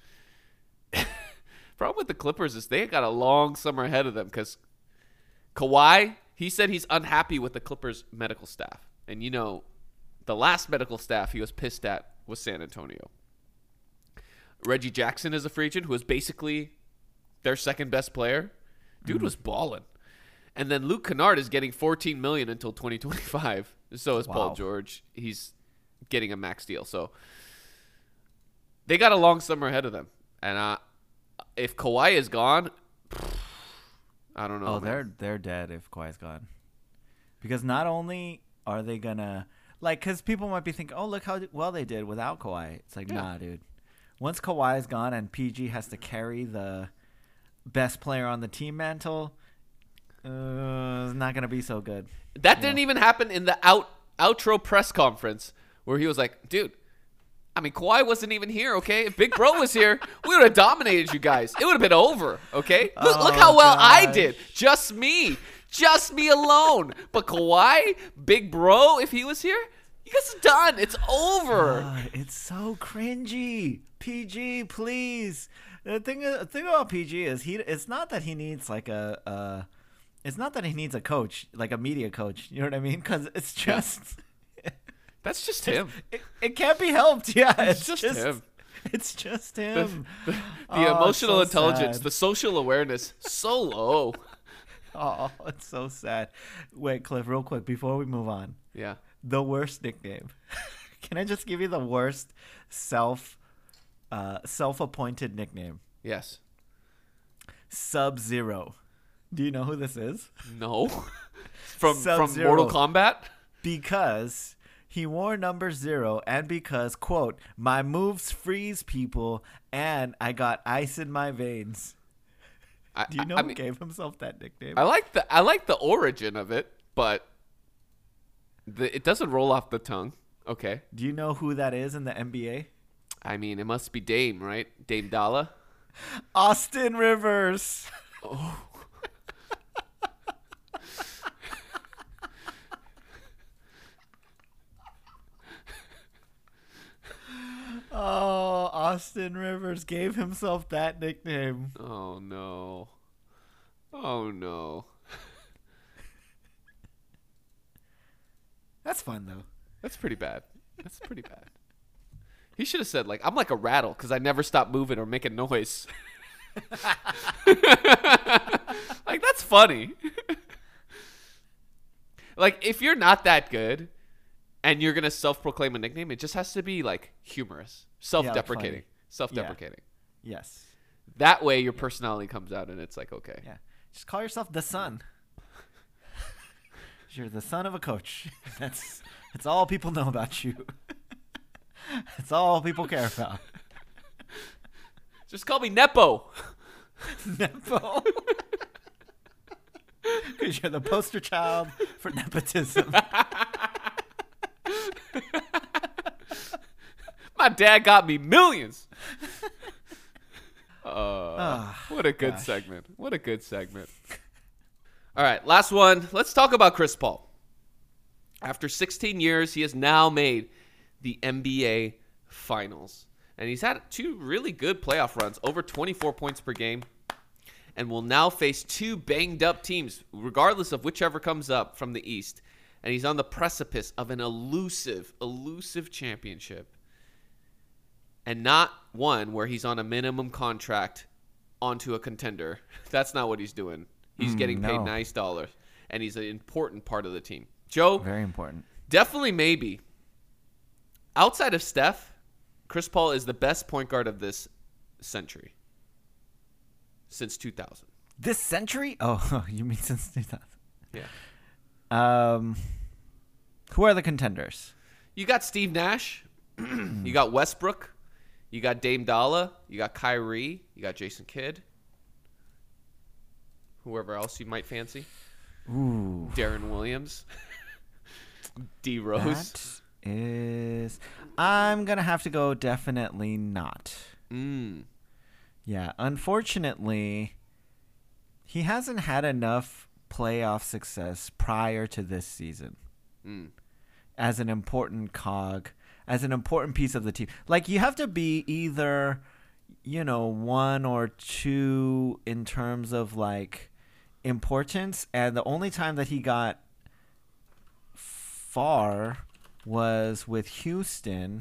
is they got a long summer ahead of them because Kawhi, he said he's unhappy with the Clippers medical staff. And the last medical staff he was pissed at was San Antonio. Reggie Jackson is a free agent who is basically their second best player. Dude was balling. And then Luke Kennard is getting $14 million until 2025. So is Paul George. He's getting a max deal. So they got a long summer ahead of them. And if Kawhi is gone, I don't know.
Oh, they're dead if Kawhi's gone. Because not only are they gonna because people might be thinking, oh, look how well they did without Kawhi. It's like, nah, dude. Once Kawhi is gone and PG has to carry the best player on the team mantle, it's not gonna be so good.
That didn't even happen in the outro press conference where he was like, dude, I mean, Kawhi wasn't even here, okay? If Big Bro was here, we would have dominated you guys. It would have been over, okay? Look how well I did. Just me alone. But Kawhi, Big Bro, if he was here, you guys are done. It's over.
It's so cringy. PG, please. The thing about PG is it's not that he needs it's not that he needs a coach, like a media coach. You know what I mean? Because it's just
that's just him.
It can't be helped. Yeah,
it's just him.
It's just him.
The emotional intelligence, sad. The social awareness, so low.
Oh, it's so sad. Wait, Cliff, real quick before we move on.
Yeah.
The worst nickname. Can I just give you the worst self-appointed nickname?
Yes.
Sub-Zero. Do you know who this is?
No. From Mortal Kombat?
Because he wore number 0 and because, quote, my moves freeze people and I got ice in my veins. Do you know who gave himself that nickname?
I like the origin of it, but it doesn't roll off the tongue. Okay.
Do you know who that is in the NBA?
I mean, it must be Dame, right? Dame Dalla?
Austin Rivers.
Oh.
Oh, Austin Rivers gave himself that nickname.
Oh, no. Oh, no.
That's fun, though.
That's pretty bad. He should have said, I'm like a rattle because I never stop moving or making noise. That's funny. If you're not that good and you're going to self-proclaim a nickname, it just has to be, humorous. Self-deprecating. Self-deprecating.
Yeah. Yes.
That way your personality comes out and it's okay.
Yeah. Just call yourself the Son. You're the son of a coach. That's all people know about you. That's all people care about.
Just call me Nepo.
Nepo. Because you're the poster child for nepotism.
My dad got me millions. What a good segment. What a good segment. All right, last one. Let's talk about Chris Paul. After 16 years, he has now made the NBA Finals. And he's had 2 really good playoff runs, over 24 points per game, and will now face 2 banged-up teams, regardless of whichever comes up from the East. And he's on the precipice of an elusive championship. And not one where he's on a minimum contract onto a contender. That's not what he's doing. He's getting paid nice dollars, and he's an important part of the team. Joe?
Very important.
Definitely maybe. Outside of Steph, Chris Paul is the best point guard of this century. Since 2000.
This century? Oh, you mean since 2000?
Yeah.
Who are the contenders?
You got Steve Nash. You got Westbrook. You got Dame Dalla. You got Kyrie. You got Jason Kidd. Whoever else you might fancy.
Ooh.
Darren Williams. D Rose.
That is... I'm going to have to go definitely not. Yeah, unfortunately, he hasn't had enough playoff success prior to this season as an important cog, as an important piece of the team. Like, you have to be either, 1 or 2 in terms of, like, importance, and the only time that he got far was with Houston,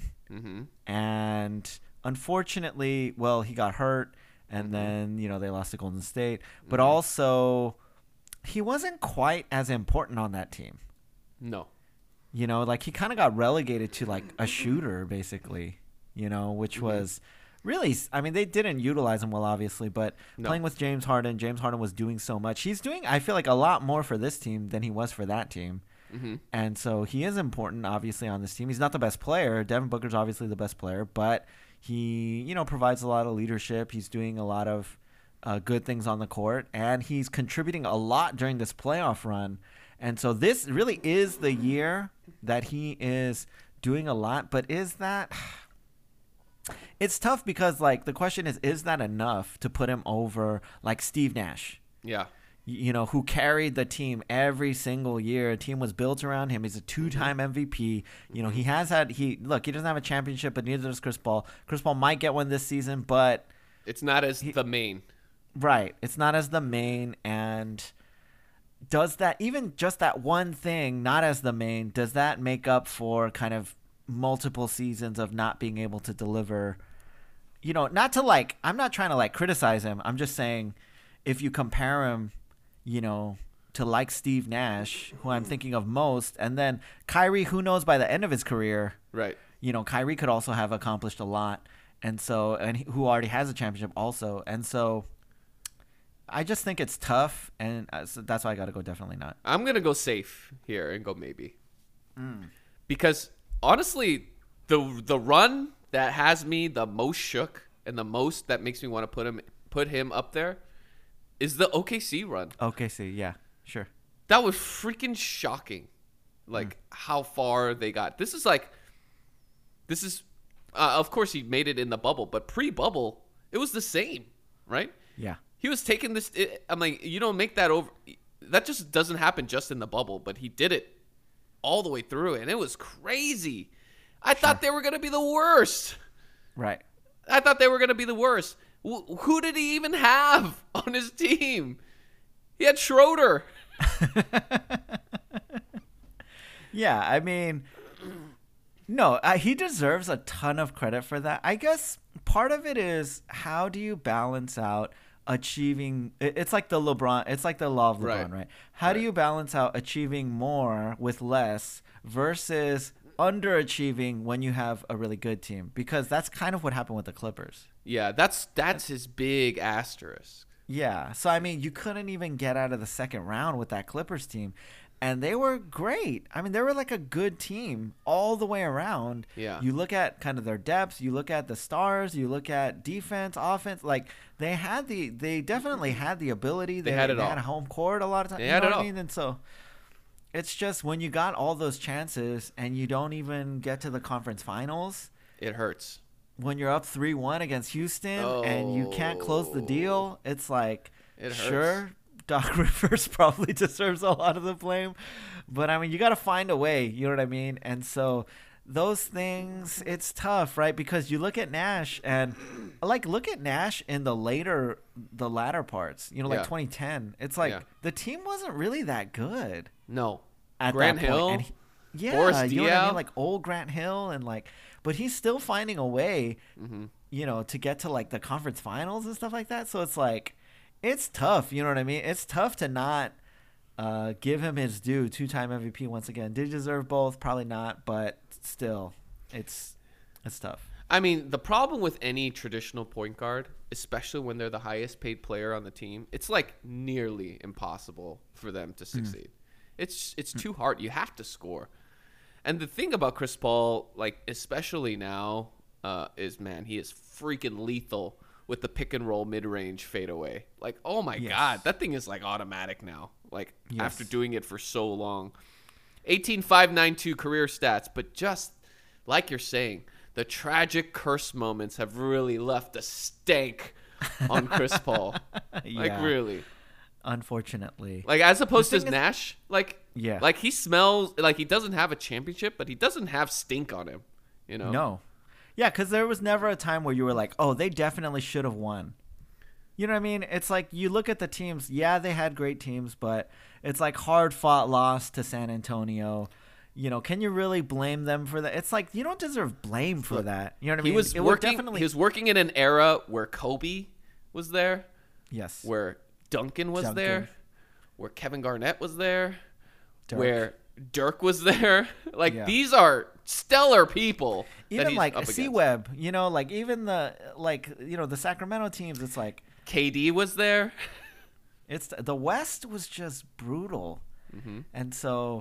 and unfortunately, well, he got hurt, and then, they lost to Golden State. But also, he wasn't quite as important on that team.
No.
Like, he kind of got relegated to, like, a shooter, basically, which was really, I mean, they didn't utilize him well, obviously, but playing with James Harden was doing so much. He's doing, I feel like, a lot more for this team than he was for that team. And so he is important, obviously, on this team. He's not the best player. Devin Booker's obviously the best player, but he, provides a lot of leadership. He's doing a lot of good things on the court, and he's contributing a lot during this playoff run. And so this really is the year that he is doing a lot. But is that... It's tough because, like, the question is that enough to put him over, like, Steve Nash?
Yeah.
Who carried the team every single year. A team was built around him. He's a 2-time MVP. He doesn't have a championship, but neither does Chris Paul. Chris Paul might get one this season, but
it's not as the main.
Right. It's not as the main. And does that, even just that one thing, not as the main, does that make up for kind of multiple seasons of not being able to deliver? Not to, like, I'm not trying to, like, criticize him. I'm just saying, if you compare him, to, like, Steve Nash, who I'm thinking of most, and then Kyrie, who knows, by the end of his career,
right?
Kyrie could also have accomplished a lot, and who already has a championship also, and so I just think it's tough, and so that's why I got to go definitely not.
I'm gonna go safe here and go maybe, because honestly, the run that has me the most shook and the most that makes me want to put him up there is the OKC run.
OKC, yeah, sure.
That was freaking shocking, like how far they got. This is of course he made it in the bubble, but pre-bubble it was the same, right?
Yeah.
He was taking this. I'm like, you don't make that over. That just doesn't happen just in the bubble, but he did it all the way through, and it was crazy. I thought they were gonna be the worst.
Right.
I thought they were gonna be the worst. Who did he even have on his team? He had Schroeder.
Yeah, I mean, no, he deserves a ton of credit for that. I guess part of it is, how do you balance out achieving? It's like the LeBron. It's like the law of LeBron, right? How do you balance out achieving more with less versus underachieving when you have a really good team? Because that's kind of what happened with the Clippers.
Yeah, that's his big asterisk.
Yeah, so I mean, you couldn't even get out of the second round with that Clippers team, and they were great. I mean, they were like a good team all the way around.
Yeah.
You look at kind of their depth, you look at the stars, you look at defense, offense, like they definitely had the ability.
They had it all.
They had a home court a lot of times.
They had it all.
And so it's just when you got all those chances and you don't even get to the conference finals,
it hurts.
When you're up 3-1 against Houston and you can't close the deal, it's like, sure, Doc Rivers probably deserves a lot of the blame. But I mean, you got to find a way. You know what I mean? And so those things, it's tough, right? Because you look at Nash and look at Nash in the latter parts, like
Yeah.
2010. It's like
Yeah.
the team wasn't really that good
No.
at
Grant
that point.
Hill,
And yeah,
Boris
you know what I
Diaw.
mean? Like old Grant Hill but he's still finding a way,
Mm-hmm.
to get to like the conference finals and stuff like that. So it's like, it's tough. You know what I mean? It's tough to not give him his due. 2-time MVP once again. Did he deserve both? Probably not, but still, it's tough.
I mean, the problem with any traditional point guard, especially when they're the highest paid player on the team, it's like nearly impossible for them to succeed. It's too hard. You have to score. And the thing about Chris Paul, like especially now, is man, he is freaking lethal with the pick and roll mid range fadeaway. Like, oh my
Yes.
God, that thing is like automatic now. Like
Yes.
after doing it for so long. 18.592 career stats, but just like you're saying, the tragic curse moments have really left a stank on Chris Paul. Like
Yeah.
really.
Unfortunately.
Like as opposed to
thing is-
Nash, like
Yeah.
like he smells like he doesn't have a championship, but he doesn't have stink on him.
No. Yeah, because there was never a time where you were like, oh, they definitely should have won. You know what I mean? It's like you look at the teams. Yeah, they had great teams, but it's like hard-fought loss to San Antonio. Can you really blame them for that? It's like you don't deserve blame for that. You know what I mean?
He was
It would
working.
definitely.
He was working in an era where Kobe was there,
Yes.
where Duncan was
Duncan.
there, where Kevin Garnett was there,
Dirk.
where Dirk was there. Like
Yeah.
these are stellar people. that
Even
he's
like
up against.
C-Web, like even the Sacramento teams, it's like
KD was there.
it's the West was just brutal, and so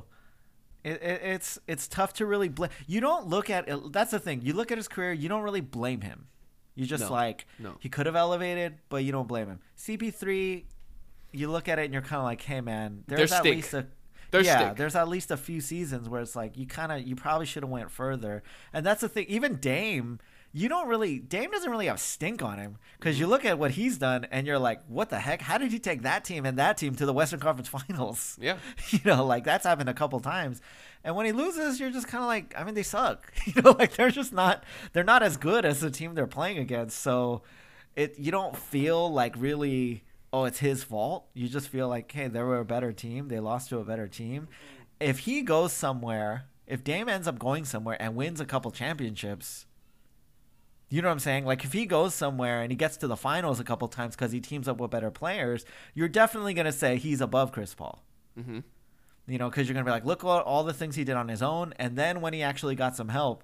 it's tough to really blame. You don't look at it. That's the thing. You look at his career, you don't really blame him. You just
No.
he could have elevated, but you don't blame him. CP3, you look at it and you're kind of like, hey man, there's at
stink.
least a
There's stink.
there's at least a few seasons where it's like you probably should have went further. And that's the thing. Even Dame, Dame doesn't really have stink on him because you look at what he's done and you're like, what the heck? How did he take that team and that team to the Western Conference Finals?
Yeah.
Like that's happened a couple times. And when he loses, you're just kind of like, I mean, they suck. Like they're not as good as the team they're playing against. So you don't feel like really, oh, it's his fault. You just feel like, hey, they were a better team. They lost to a better team. If he goes somewhere, if Dame ends up going somewhere and wins a couple championships, you know what I'm saying? Like if he goes somewhere and he gets to the finals a couple times because he teams up with better players, you're definitely going to say he's above Chris Paul.
Mm-hmm.
Because you're going to be like, look at all the things he did on his own. And then when he actually got some help,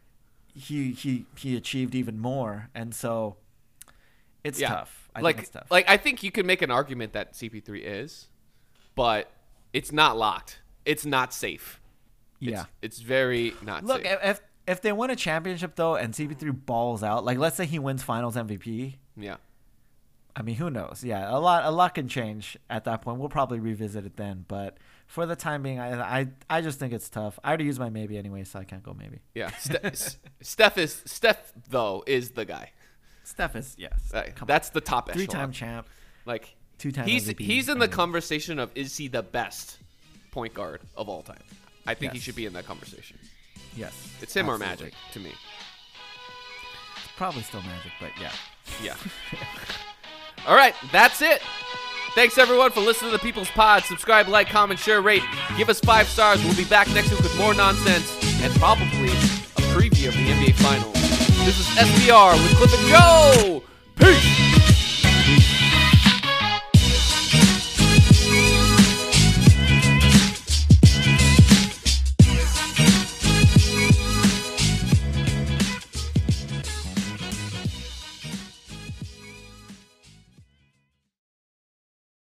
he achieved even more. And so it's tough. I think it's tough.
Like I think you can make an argument that CP3 is, but it's not locked. It's not safe.
Yeah.
It's very not
Look,
safe.
if they win a championship, though, and CP3 balls out, like let's say he wins finals MVP,
Yeah.
I mean, who knows? Yeah, a lot can change at that point. We'll probably revisit it then. But for the time being, I just think it's tough. I already used my maybe anyway, so I can't go maybe.
Yeah. Steph though is the guy.
Steph is, yes.
That's the top echelon.
3-time champ.
Like
2-time
he's
MVP.
he's in the conversation of is he the best point guard of all time? I think he
Yes.
should be in that conversation.
Yes.
It's him
absolutely.
or Magic to me.
Probably still Magic, but yeah.
Yeah. All right, that's it. Thanks everyone for listening to the People's Pod. Subscribe, like, comment, share, rate. Give us 5 stars. We'll be back next week with more nonsense and probably a preview of the NBA Finals. This is SBR with Cliff and Joe. Peace.